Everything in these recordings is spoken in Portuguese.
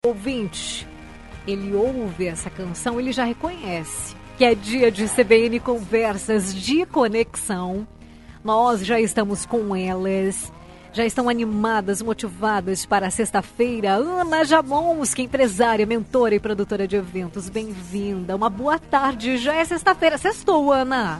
Ouvinte, ele ouve essa canção, ele já reconhece que é dia de CBN Conversas de Conexão. Nós já estamos com elas, já estão animadas, motivadas para a sexta-feira. Ana Jablonski, empresária, mentora e produtora de eventos, bem-vinda. Uma boa tarde, já é sexta-feira. Sextou, Ana.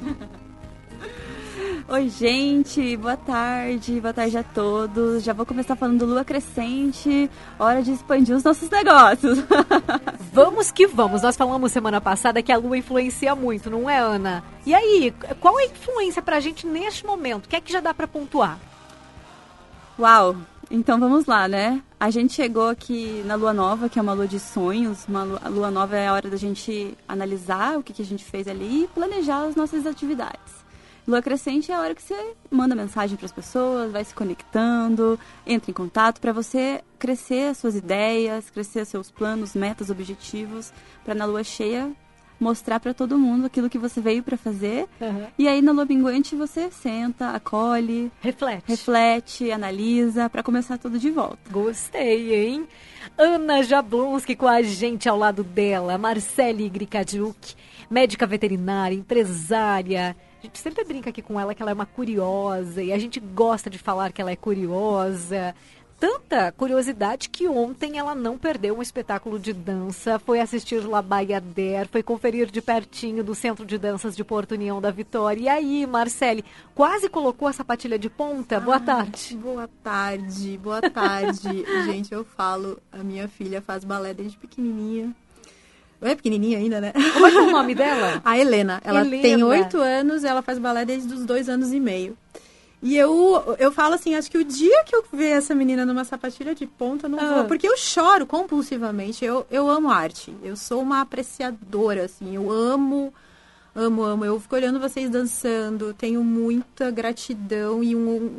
Oi, gente, boa tarde a todos. Já vou começar falando do Lua Crescente, hora de expandir os nossos negócios. Vamos que vamos, nós falamos semana passada que a Lua influencia muito, não é, Ana? E aí, qual é a influência pra gente neste momento? O que é que já dá pra pontuar? Uau, então vamos lá, né? A gente chegou aqui na Lua Nova, que é uma lua de sonhos. A Lua Nova é a hora da gente analisar o que a gente fez ali e planejar as nossas atividades. Lua Crescente é a hora que você manda mensagem para as pessoas, vai se conectando, entra em contato para você crescer as suas ideias, crescer os seus planos, metas, objetivos, para na lua cheia mostrar para todo mundo aquilo que você veio para fazer. Uhum. E aí na lua minguante você senta, acolhe, reflete, analisa para começar tudo de volta. Gostei, hein? Ana Jablonski com a gente ao lado dela, Marcele Gricadiuk, médica veterinária, empresária. A gente sempre brinca aqui com ela que ela é uma curiosa e a gente gosta de falar que ela é curiosa. Tanta curiosidade que ontem ela não perdeu um espetáculo de dança, foi assistir La Bayadère, foi conferir de pertinho do Centro de Danças de Porto União da Vitória. E aí, Marcele, quase colocou a sapatilha de ponta? Boa tarde. Boa tarde, boa tarde. Gente, eu falo, a minha filha faz balé desde pequenininha. É pequenininha ainda, né? Como é que é o nome dela? A Helena. Ela tem 8 anos, ela faz balé desde os 2 anos e meio. E eu falo assim, acho que o dia que eu ver essa menina numa sapatilha de ponta, eu não vou. Porque eu choro compulsivamente. Eu amo arte. Eu sou uma apreciadora, assim. Eu amo. Eu fico olhando vocês dançando. Tenho muita gratidão e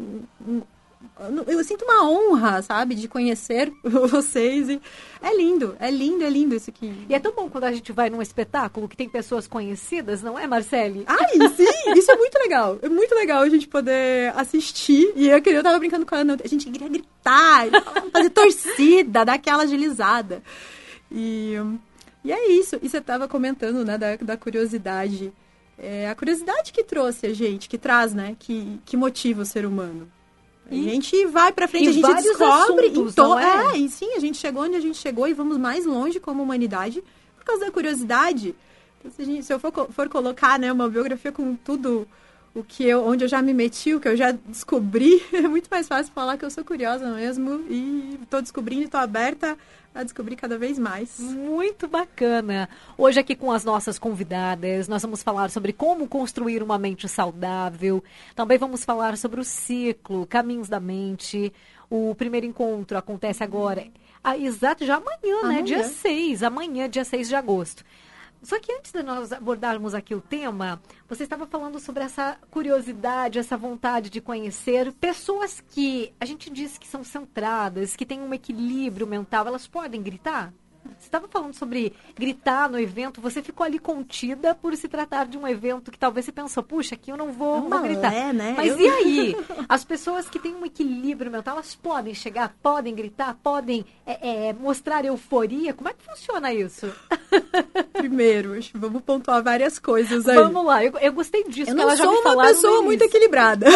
eu sinto uma honra, sabe, de conhecer vocês. E é lindo isso aqui. E é tão bom quando a gente vai num espetáculo que tem pessoas conhecidas, não é, Marcele? Ai, sim, isso é muito legal. É muito legal a gente poder assistir. E eu tava brincando com a Ana, a gente queria gritar, fazer torcida, dar aquela agilizada. E é isso. E você tava comentando, né, da curiosidade. É a curiosidade que trouxe a gente, que traz, né, que motiva o ser humano. A gente vai pra frente, a gente descobre. E sim, a gente chegou onde a gente chegou e vamos mais longe como humanidade por causa da curiosidade. Então, se eu for colocar, né, uma biografia com tudo onde eu já me meti, o que eu já descobri, é muito mais fácil falar que eu sou curiosa mesmo e tô descobrindo e tô aberta a descobrir cada vez mais. Muito bacana. Hoje aqui com as nossas convidadas, nós vamos falar sobre como construir uma mente saudável. Também vamos falar sobre o ciclo, caminhos da mente. O primeiro encontro acontece agora, exato, já amanhã, né? Dia 6, amanhã, dia 6 de agosto. Só que antes de nós abordarmos aqui o tema, você estava falando sobre essa curiosidade, essa vontade de conhecer pessoas que a gente diz que são centradas, que têm um equilíbrio mental. Elas podem gritar? Você estava falando sobre gritar no evento, você ficou ali contida por se tratar de um evento que talvez você pensou, puxa, aqui eu não vou gritar. Né? Mas e aí? As pessoas que têm um equilíbrio mental, elas podem chegar, podem gritar, podem mostrar euforia? Como é que funciona isso? Primeiro, vamos pontuar várias coisas aí. Vamos lá, eu gostei disso. Eu não sou uma pessoa muito equilibrada.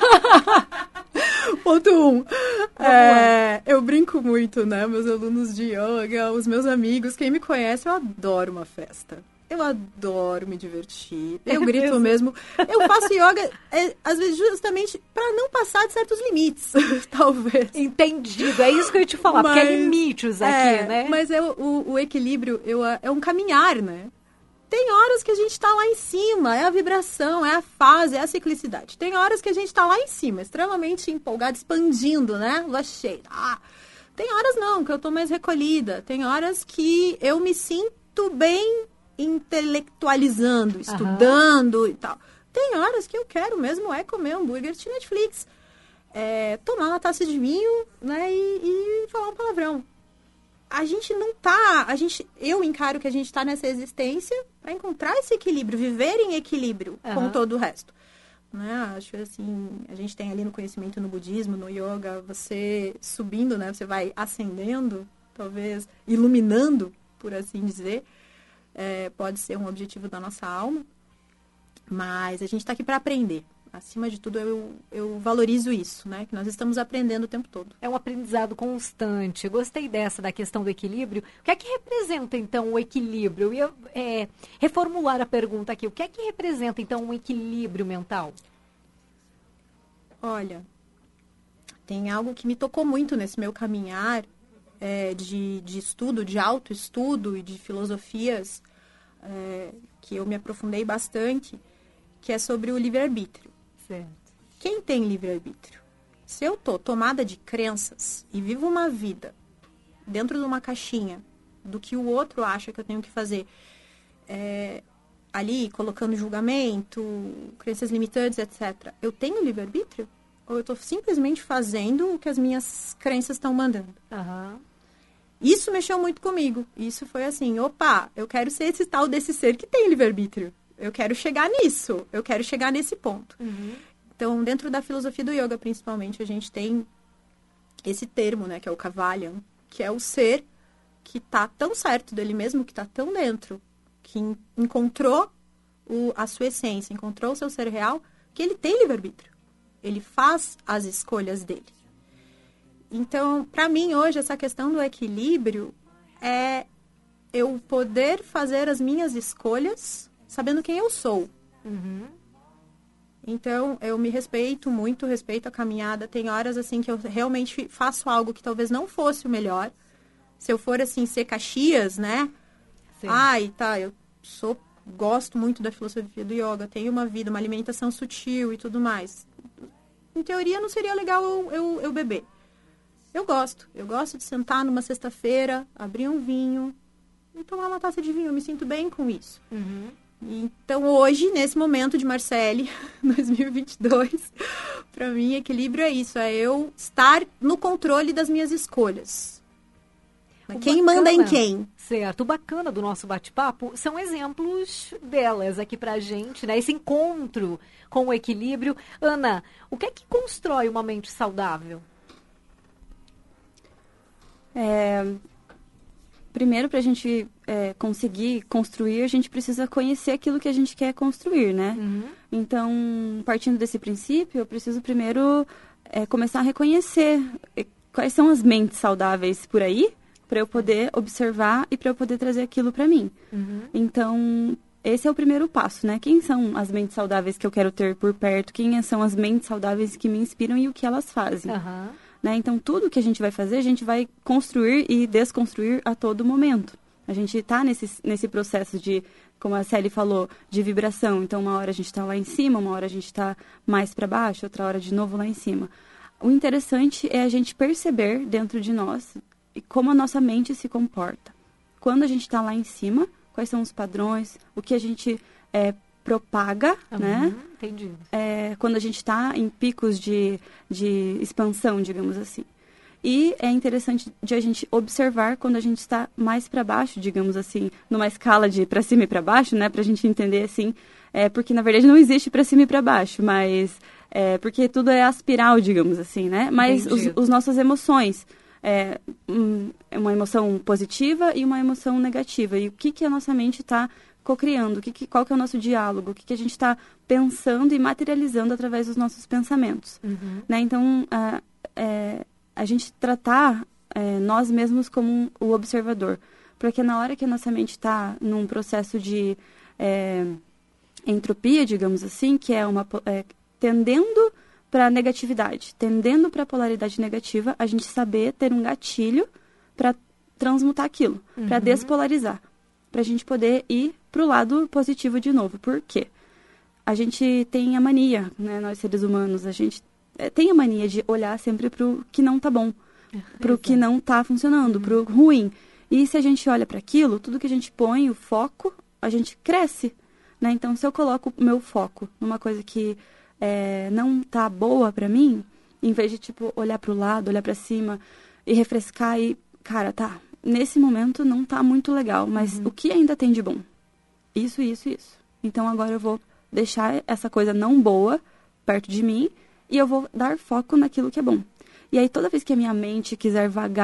Ponto 1. Eu brinco muito, né? Meus alunos de yoga, os meus amigos, quem me conhece, eu adoro uma festa. Eu adoro me divertir. Eu grito mesmo. Eu faço yoga, às vezes, justamente para não passar de certos limites, talvez. Entendido. É isso que eu ia te falar, porque há limites aqui, né? Mas o equilíbrio é um caminhar, né? Tem horas que a gente tá lá em cima, é a vibração, é a fase, é a ciclicidade. Tem horas que a gente tá lá em cima, extremamente empolgado, expandindo, né? Lua cheia. Tem horas não, que eu tô mais recolhida. Tem horas que eu me sinto bem intelectualizando, estudando e tal. Tem horas que eu quero mesmo comer hambúrguer de Netflix. Tomar uma taça de vinho, né? E falar um palavrão. A gente não tá... Eu encaro que a gente tá nessa existência para encontrar esse equilíbrio, viver em equilíbrio com todo o resto. Né? Acho assim, a gente tem ali no conhecimento no budismo, no yoga, você subindo, né? Você vai ascendendo, talvez iluminando, por assim dizer, pode ser um objetivo da nossa alma. Mas a gente está aqui para aprender. Acima de tudo, eu valorizo isso, né? Que nós estamos aprendendo o tempo todo. É um aprendizado constante. Eu gostei dessa, da questão do equilíbrio. O que é que representa, então, o equilíbrio? Eu ia reformular a pergunta aqui. O que é que representa, então, um equilíbrio mental? Olha, tem algo que me tocou muito nesse meu caminhar de estudo, de autoestudo e de filosofias, que eu me aprofundei bastante, que é sobre o livre-arbítrio. Certo. Quem tem livre-arbítrio? Se eu tô tomada de crenças e vivo uma vida dentro de uma caixinha do que o outro acha que eu tenho que fazer, ali colocando julgamento, crenças limitantes, etc. Eu tenho livre-arbítrio? Ou eu estou simplesmente fazendo o que as minhas crenças estão mandando? Aham. Isso mexeu muito comigo. Isso foi assim, opa, eu quero ser esse tal desse ser que tem livre-arbítrio. Eu quero chegar nisso. Eu quero chegar nesse ponto. Uhum. Então, dentro da filosofia do yoga, principalmente, a gente tem esse termo, né, que é o Kavalyam, que é o ser que está tão certo dele mesmo, que está tão dentro, que encontrou a sua essência, encontrou o seu ser real, que ele tem livre-arbítrio. Ele faz as escolhas dele. Então, para mim, hoje, essa questão do equilíbrio é eu poder fazer as minhas escolhas sabendo quem eu sou. Uhum. Então, eu me respeito muito, respeito a caminhada. Tem horas, assim, que eu realmente faço algo que talvez não fosse o melhor. Se eu for, assim, ser Caxias, né? Sim. Eu gosto muito da filosofia do yoga. Tenho uma vida, uma alimentação sutil e tudo mais. Em teoria, não seria legal eu beber. Eu gosto de sentar numa sexta-feira, abrir um vinho e tomar uma taça de vinho. Eu me sinto bem com isso. Uhum. Então, hoje, nesse momento de Marcele, 2022, para mim, equilíbrio é isso. É eu estar no controle das minhas escolhas. Quem manda em quem? Certo. O bacana do nosso bate-papo são exemplos delas aqui pra gente, né? Esse encontro com o equilíbrio. Ana, o que é que constrói uma mente saudável? Primeiro, para a gente conseguir construir, a gente precisa conhecer aquilo que a gente quer construir, né? Uhum. Então, partindo desse princípio, eu preciso primeiro começar a reconhecer quais são as mentes saudáveis por aí, para eu poder observar e para eu poder trazer aquilo para mim. Uhum. Então, esse é o primeiro passo, né? Quem são as mentes saudáveis que eu quero ter por perto? Quem são as mentes saudáveis que me inspiram e o que elas fazem? Uhum. Né? Então, tudo que a gente vai fazer, a gente vai construir e desconstruir a todo momento. A gente está nesse processo de, como a Celi falou, de vibração. Então, uma hora a gente está lá em cima, uma hora a gente está mais para baixo, outra hora de novo lá em cima. O interessante é a gente perceber dentro de nós como a nossa mente se comporta. Quando a gente está lá em cima, quais são os padrões, o que a gente propaga, né? Entendi. Quando a gente está em picos de expansão, digamos assim. E é interessante de a gente observar quando a gente está mais para baixo, digamos assim, numa escala de para cima e para baixo, né? Para a gente entender assim, porque na verdade não existe para cima e para baixo, mas porque tudo é aspiral, digamos assim, né? Mas os nossas emoções, uma emoção positiva e uma emoção negativa. E o que a nossa mente está cocriando, qual que é o nosso diálogo, o que a gente está pensando e materializando através dos nossos pensamentos. Uhum. Né? Então, a gente tratar nós mesmos como o observador. Porque na hora que a nossa mente está num processo de entropia, digamos assim, que é tendendo para a negatividade, tendendo para a polaridade negativa, a gente saber ter um gatilho para transmutar aquilo, para despolarizar, para a gente poder ir para o lado positivo de novo. Por quê? A gente tem a mania, né, nós seres humanos, a gente tem a mania de olhar sempre para o que não tá bom, para o que não tá funcionando, para o ruim. E se a gente olha para aquilo, tudo que a gente põe, o foco, a gente cresce. Né? Então, se eu coloco o meu foco numa coisa que não tá boa para mim, em vez de olhar para o lado, olhar para cima e refrescar e, cara, tá, nesse momento não tá muito legal, mas o que ainda tem de bom? Isso, isso, isso. Então, agora eu vou deixar essa coisa não boa perto de mim e eu vou dar foco naquilo que é bom. E aí, toda vez que a minha mente quiser vagar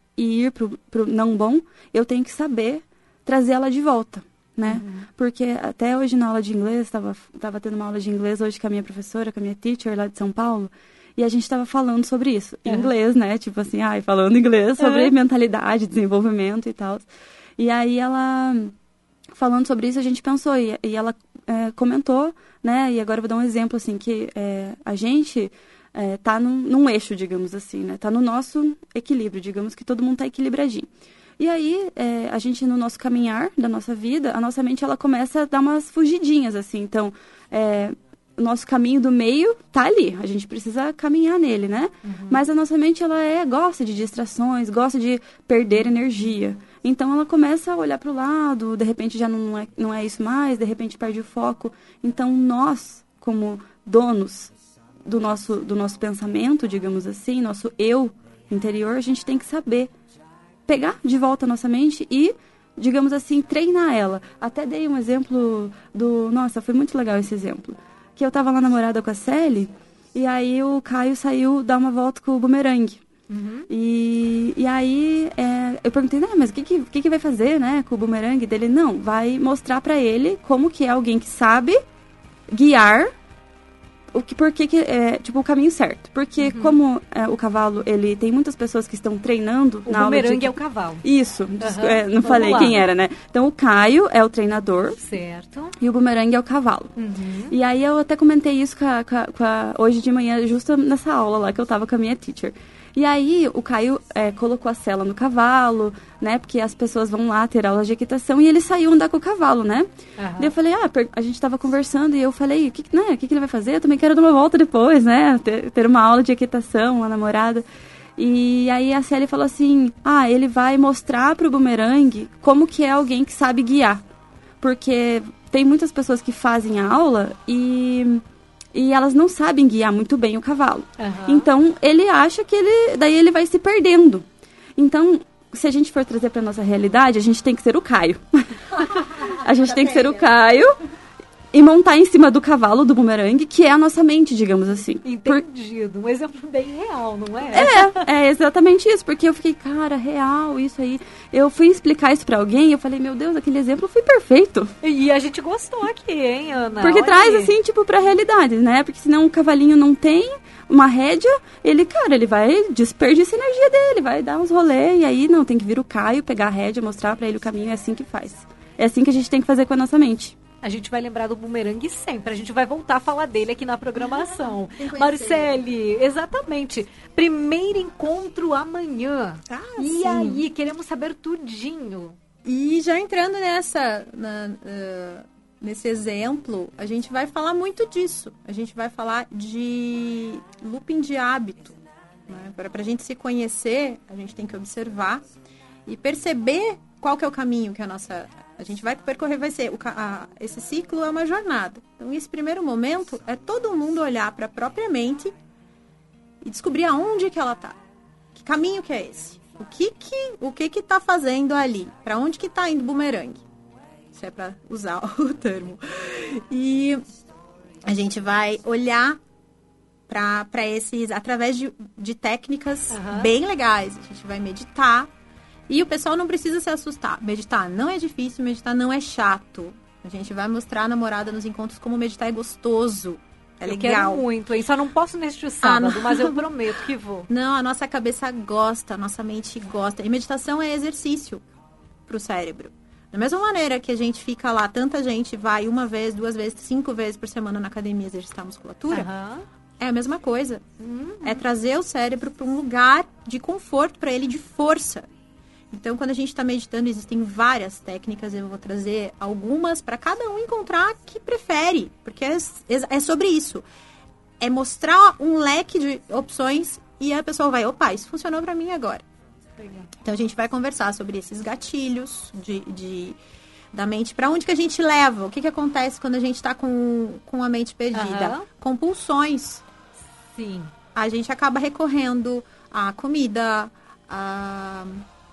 e ir pro não bom, eu tenho que saber trazer ela de volta, né? Porque até hoje na aula de inglês, tava tendo uma aula de inglês hoje com a minha professora, com a minha teacher lá de São Paulo, e a gente estava falando sobre isso, em inglês, né? Tipo assim, falando inglês sobre mentalidade, desenvolvimento e tal. E aí ela, falando sobre isso, a gente pensou, e ela comentou, né? E agora eu vou dar um exemplo, assim, que a gente tá num eixo, digamos assim, né? Tá no nosso equilíbrio, digamos que todo mundo tá equilibradinho. E aí, a gente, no nosso caminhar da nossa vida, a nossa mente, ela começa a dar umas fugidinhas, assim. Então, o nosso caminho do meio tá ali. A gente precisa caminhar nele, né? Mas a nossa mente, ela gosta de distrações, gosta de perder energia. Então, ela começa a olhar para o lado, de repente já não é isso mais, de repente perde o foco. Então, nós, como donos do nosso pensamento, digamos assim, nosso eu interior, a gente tem que saber pegar de volta a nossa mente e, digamos assim, treinar ela. Até dei um exemplo Nossa, foi muito legal esse exemplo. Que eu tava lá namorada com a Sally, e aí o Caio saiu dar uma volta com o bumerangue. E aí eu perguntei, mas o que vai fazer, né, com o bumerangue dele? Não, vai mostrar pra ele como que é alguém que sabe guiar o caminho certo. Porque como o cavalo, ele tem muitas pessoas que estão treinando o na aula bumerangue é o cavalo. Isso, não falei quem era, né? Então o Caio é o treinador. Certo. E o bumerangue é o cavalo. E aí eu até comentei isso hoje de manhã, justo nessa aula lá que eu tava com a minha teacher. E aí o Caio colocou a sela no cavalo, né? Porque as pessoas vão lá ter aula de equitação e ele saiu andar com o cavalo, né? Daí eu falei, a gente tava conversando e eu falei, o que ele vai fazer? Eu também quero dar uma volta depois, né? Ter uma aula de equitação, uma namorada. E aí a Célia falou assim, ele vai mostrar pro bumerangue como que é alguém que sabe guiar. Porque tem muitas pessoas que fazem a aula e elas não sabem guiar muito bem o cavalo. Então, ele acha que daí ele vai se perdendo. Então, se a gente for trazer para nossa realidade, a gente tem que ser o Caio. A gente tem que ser o Caio e montar em cima do cavalo do bumerangue, que é a nossa mente, digamos assim. Entendido. Um exemplo bem real, não é? É exatamente isso. Porque eu fiquei, cara, real, isso aí. Eu fui explicar isso pra alguém e eu falei, meu Deus, aquele exemplo foi perfeito. E a gente gostou aqui, hein, Ana? Porque traz, assim, tipo, pra realidade, né? Porque senão o cavalinho não tem uma rédea, ele vai desperdiçar a energia dele, vai dar uns rolês, e aí, não, tem que vir o Caio, pegar a rédea, mostrar pra ele o caminho, é assim que faz. É assim que a gente tem que fazer com a nossa mente. A gente vai lembrar do bumerangue sempre. A gente vai voltar a falar dele aqui na programação. Marcele, exatamente. Primeiro encontro amanhã. E sim. aí, queremos saber tudinho. E já entrando nesse exemplo, a gente vai falar muito disso. A gente vai falar de looping de hábito. Né? Para a gente se conhecer, a gente tem que observar e perceber qual que é o caminho que a gente vai percorrer, vai ser esse ciclo é uma jornada. Então, esse primeiro momento é todo mundo olhar para a própria mente e descobrir aonde que ela tá. Que caminho que é esse? O que tá fazendo ali? Para onde que tá indo o bumerangue? Se é para usar o termo. E a gente vai olhar para esses através de técnicas bem legais. A gente vai meditar. E o pessoal não precisa se assustar. Meditar não é difícil, meditar não é chato. A gente vai mostrar a namorada nos encontros como meditar é gostoso. É legal. Eu quero muito, hein? Só não posso neste sábado, mas eu prometo que vou. Não, a nossa cabeça gosta, a nossa mente gosta. E meditação é exercício pro cérebro. Da mesma maneira que a gente fica lá, tanta gente vai 1 vez, 2 vezes, 5 vezes por semana na academia exercitar a musculatura. É a mesma coisa. É trazer o cérebro para um lugar de conforto para ele, de força. Então, quando a gente está meditando, existem várias técnicas. Eu vou trazer algumas para cada um encontrar que prefere. Porque é sobre isso. É mostrar um leque de opções e a pessoa vai, opa, isso funcionou para mim agora. Legal. Então, a gente vai conversar sobre esses gatilhos da mente. Para onde que a gente leva? O que acontece quando a gente está com a mente perdida? Compulsões. Sim. A gente acaba recorrendo à comida, a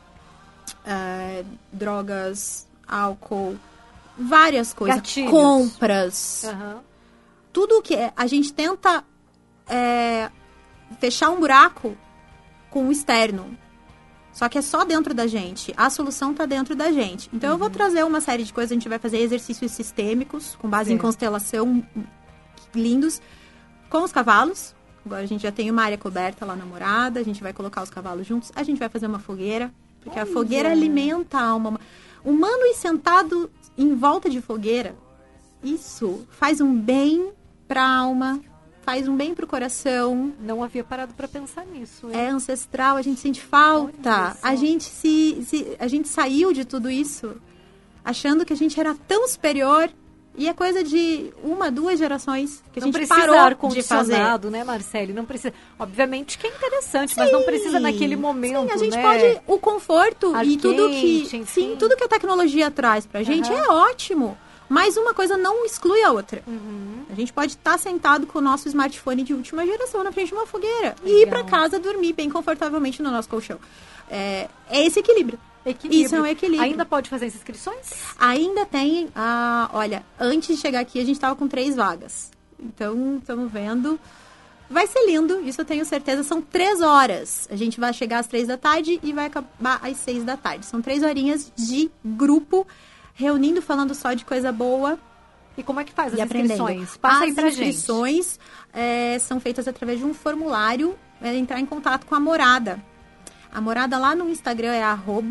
drogas, álcool, várias coisas, gatilhos. Compras, tudo que a gente tenta fechar um buraco com o externo. Só que é só dentro da gente. A solução está dentro da gente. Então, eu vou trazer uma série de coisas. A gente vai fazer exercícios sistêmicos, com base em constelação, lindos, com os cavalos. Agora, a gente já tem uma área coberta lá na morada. A gente vai colocar os cavalos juntos. A gente vai fazer uma fogueira, porque a fogueira alimenta a alma. Humano e sentado em volta de fogueira, isso faz um bem para a alma, faz um bem para o coração. Não havia parado para pensar nisso. É ancestral, a gente sente falta. A gente a gente saiu de tudo isso achando que a gente era tão superior. E é coisa de 1, 2 gerações que a gente parou de fazer. Né, Marcele? Não precisa. Obviamente que é interessante, mas não precisa naquele momento, sim, a gente né? pode... O conforto e tudo que... enfim. Sim, tudo que a tecnologia traz pra gente é ótimo. Mas uma coisa não exclui a outra. A gente pode estar sentado com o nosso smartphone de última geração na frente de uma fogueira. E ir pra casa dormir bem confortavelmente no nosso colchão. É esse equilíbrio. Isso é um equilíbrio. Ainda pode fazer as inscrições? Ainda tem. Olha, antes de chegar aqui, a gente estava com 3 vagas. Então, estamos vendo. Vai ser lindo, isso eu tenho certeza. São 3 horas. A gente vai chegar às 3 da tarde e vai acabar às 6 da tarde. São 3 horinhas de grupo, reunindo, falando só de coisa boa. E como é que faz as inscrições? Passa aí pra gente. As inscrições são feitas através de um formulário, entrar em contato com a morada. A morada lá no Instagram é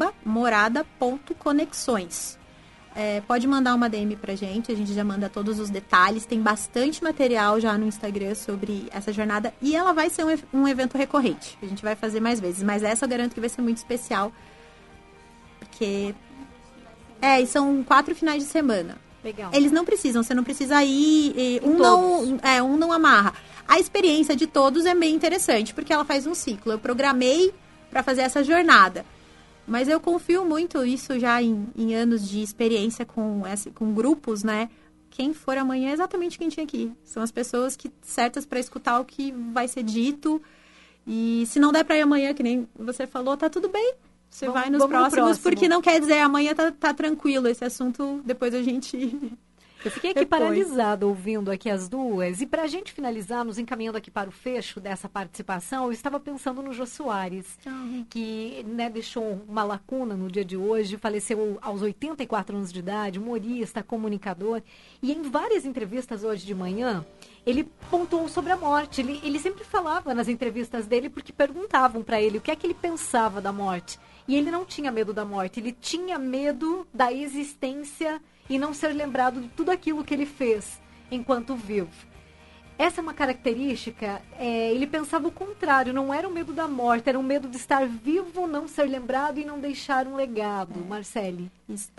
@morada.conexões. Pode mandar uma DM pra gente, a gente já manda todos os detalhes. Tem bastante material já no Instagram sobre essa jornada. E ela vai ser um evento recorrente. A gente vai fazer mais vezes. Mas essa eu garanto que vai ser muito especial. Porque... e são 4 finais de semana. Legal. Eles não precisam, você não precisa ir... Um não amarra. A experiência de todos é bem interessante, porque ela faz um ciclo. Eu programei para fazer essa jornada. Mas eu confio muito isso já em anos de experiência com grupos, né? Quem for amanhã é exatamente quem tinha aqui. São as pessoas certas para escutar o que vai ser dito. E se não der para ir amanhã, que nem você falou, tá tudo bem. Você vai nos próximos, porque não quer dizer amanhã tá tranquilo. Esse assunto, depois a gente... Eu fiquei aqui paralisada ouvindo aqui as duas. E para a gente finalizar, nos encaminhando aqui para o fecho dessa participação, eu estava pensando no Jô Soares, que deixou uma lacuna no dia de hoje, faleceu aos 84 anos de idade, humorista, comunicador. E em várias entrevistas hoje de manhã, ele pontuou sobre a morte. Ele sempre falava nas entrevistas dele porque perguntavam para ele o que é que ele pensava da morte. E ele não tinha medo da morte, ele tinha medo da existência e não ser lembrado de tudo aquilo que ele fez enquanto vivo. Essa é uma característica, ele pensava o contrário, não era o medo da morte, era o medo de estar vivo, não ser lembrado e não deixar um legado. Marcele?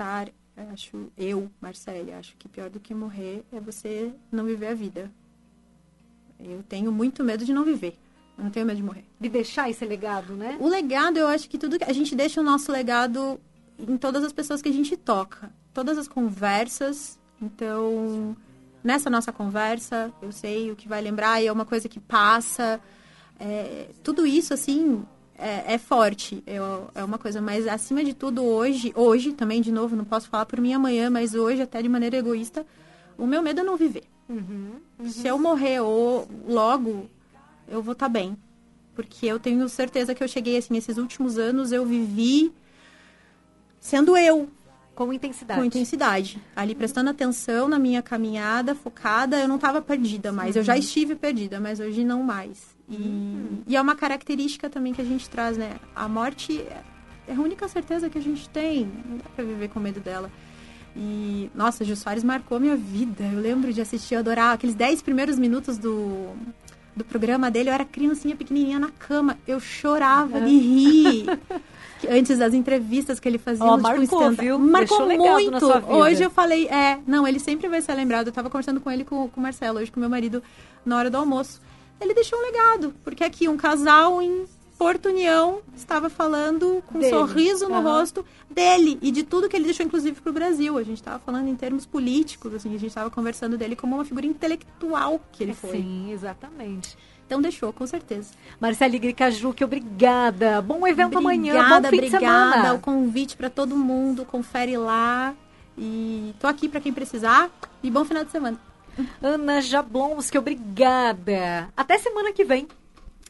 Marcele, acho que pior do que morrer é você não viver a vida. Eu tenho muito medo de não viver. Eu não tenho medo de morrer. De deixar esse legado, né? O legado, eu acho que a gente deixa o nosso legado em todas as pessoas que a gente toca. Todas as conversas. Então, nessa nossa conversa, eu sei o que vai lembrar e é uma coisa que passa. Tudo isso, assim, é forte. É uma coisa, mas acima de tudo, hoje também, de novo, não posso falar por mim amanhã, mas hoje, até de maneira egoísta, o meu medo é não viver. Se eu morrer logo, eu vou estar bem. Porque eu tenho certeza que eu cheguei, assim, esses últimos anos, eu vivi sendo eu. Com intensidade. Com intensidade. Ali, prestando atenção na minha caminhada, focada. Eu não estava perdida mais. Eu já estive perdida, mas hoje não mais. E é uma característica também que a gente traz, né? A morte é a única certeza que a gente tem. Não dá pra viver com medo dela. E, nossa, Jô Soares marcou a minha vida. Eu lembro de assistir, eu adorava aqueles 10 primeiros minutos do programa dele. Eu era criancinha pequenininha na cama. Eu chorava de rir. Antes das entrevistas que ele fazia. Marcou, viu? Marcou muito. Na sua vida. Hoje eu falei, ele sempre vai ser lembrado. Eu tava conversando com ele, com o Marcelo, hoje com meu marido, na hora do almoço. Ele deixou um legado, porque aqui um casal em Porto União estava falando com um sorriso no rosto dele e de tudo que ele deixou, inclusive, pro Brasil. A gente tava falando em termos políticos, assim, a gente tava conversando dele como uma figura intelectual que ele foi. Sim, exatamente. Então deixou, com certeza. Marcele Gricajuc, obrigada. Bom evento amanhã, bom fim de semana. Obrigada, o convite para todo mundo, confere lá. E tô aqui para quem precisar e bom final de semana. Ana Jablonski, obrigada. Até semana que vem.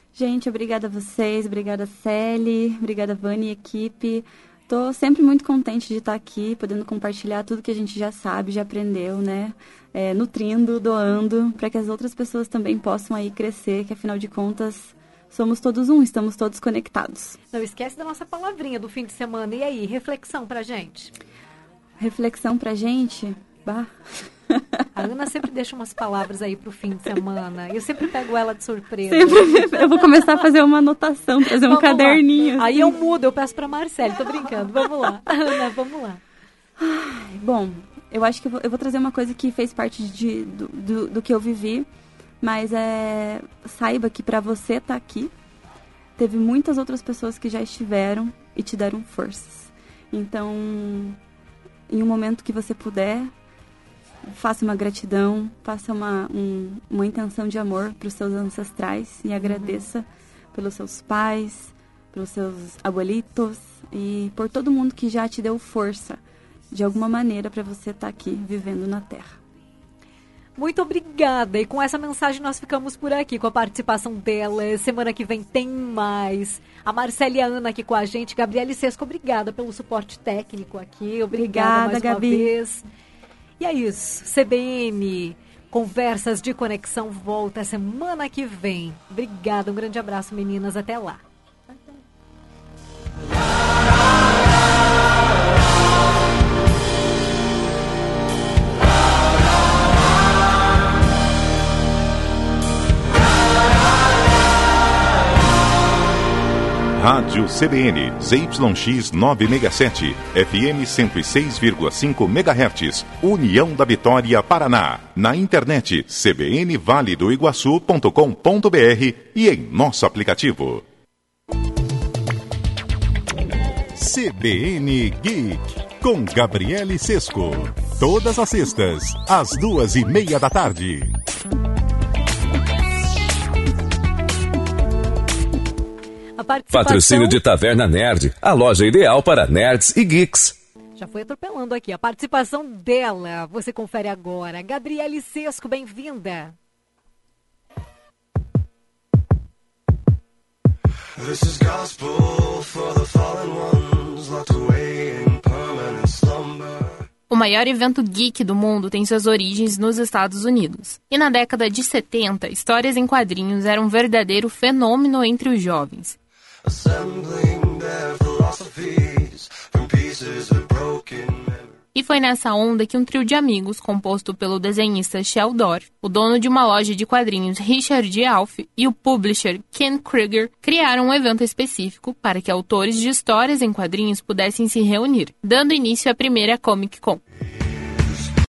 Gente, obrigada a vocês, obrigada Celi, obrigada Vani e equipe. Tô sempre muito contente de estar aqui, podendo compartilhar tudo que a gente já sabe, já aprendeu, né? Nutrindo, doando, para que as outras pessoas também possam aí crescer, que afinal de contas somos todos um, estamos todos conectados. Não esquece da nossa palavrinha do fim de semana. E aí, reflexão pra gente? Reflexão pra gente? Bah. A Ana sempre deixa umas palavras aí pro fim de semana. Eu sempre pego ela de surpresa. Eu vou começar a fazer uma anotação, fazer um caderninho. Assim. Aí eu mudo, eu peço pra Marcele, tô brincando. Vamos lá. Ana, vamos lá. Bom, eu acho que eu vou trazer uma coisa que fez parte do que eu vivi, mas saiba que pra você estar aqui, teve muitas outras pessoas que já estiveram e te deram forças. Então, em um momento que você puder, faça uma gratidão, faça uma intenção de amor para os seus ancestrais e agradeça pelos seus pais, pelos seus abuelitos e por todo mundo que já te deu força de alguma maneira para você estar aqui vivendo na Terra. Muito obrigada. E com essa mensagem nós ficamos por aqui com a participação dela. Semana que vem tem mais. A Marcele e a Ana aqui com a gente. Gabriele Sesco, obrigada pelo suporte técnico aqui. Obrigada mais Gabi. Uma vez. E é isso, CBN, Conversas de Conexão volta semana que vem. Obrigada, um grande abraço, meninas, até lá. Rádio CBN, ZYX 967, FM 106,5 MHz, União da Vitória, Paraná. Na internet, cbnvaledoiguaçu.com.br e em nosso aplicativo. CBN Geek, com Gabriele Sesco. Todas as sextas, às 14:30 da Patrocínio de Taverna Nerd, a loja ideal para nerds e geeks. Já foi atropelando aqui. A participação dela, você confere agora. Gabriele Sesco, bem-vinda. This is gospel for the fallen ones, locked away in permanent slumber. O maior evento geek do mundo tem suas origens nos Estados Unidos. E na década de 70, histórias em quadrinhos eram um verdadeiro fenômeno entre os jovens. E foi nessa onda que um trio de amigos, composto pelo desenhista Shel Dorf, o dono de uma loja de quadrinhos Richard Alf e o publisher Ken Krieger, criaram um evento específico para que autores de histórias em quadrinhos pudessem se reunir, dando início à primeira Comic Con.